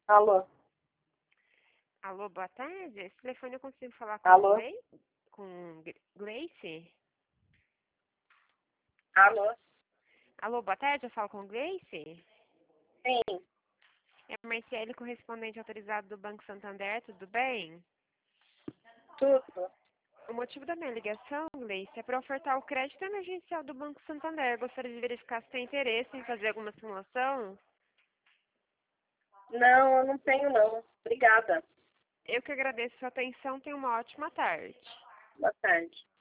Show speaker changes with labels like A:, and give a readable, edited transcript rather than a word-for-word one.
A: Alô?
B: Alô, boa tarde. Esse telefone eu consigo falar com
A: Alô?
B: Grace?
A: Alô?
B: Alô, boa tarde. Eu falo com Grace?
A: Sim,
B: É a Marciele, correspondente autorizado do Banco Santander. Tudo bem?
A: tudo.
B: O motivo da minha ligação, Grace, é para ofertar o crédito emergencial do Banco Santander. Gostaria de verificar se tem interesse em fazer alguma simulação.
A: Não, eu não tenho não. Obrigada.
B: Eu que agradeço a sua atenção. Tenha uma ótima tarde.
A: Boa tarde.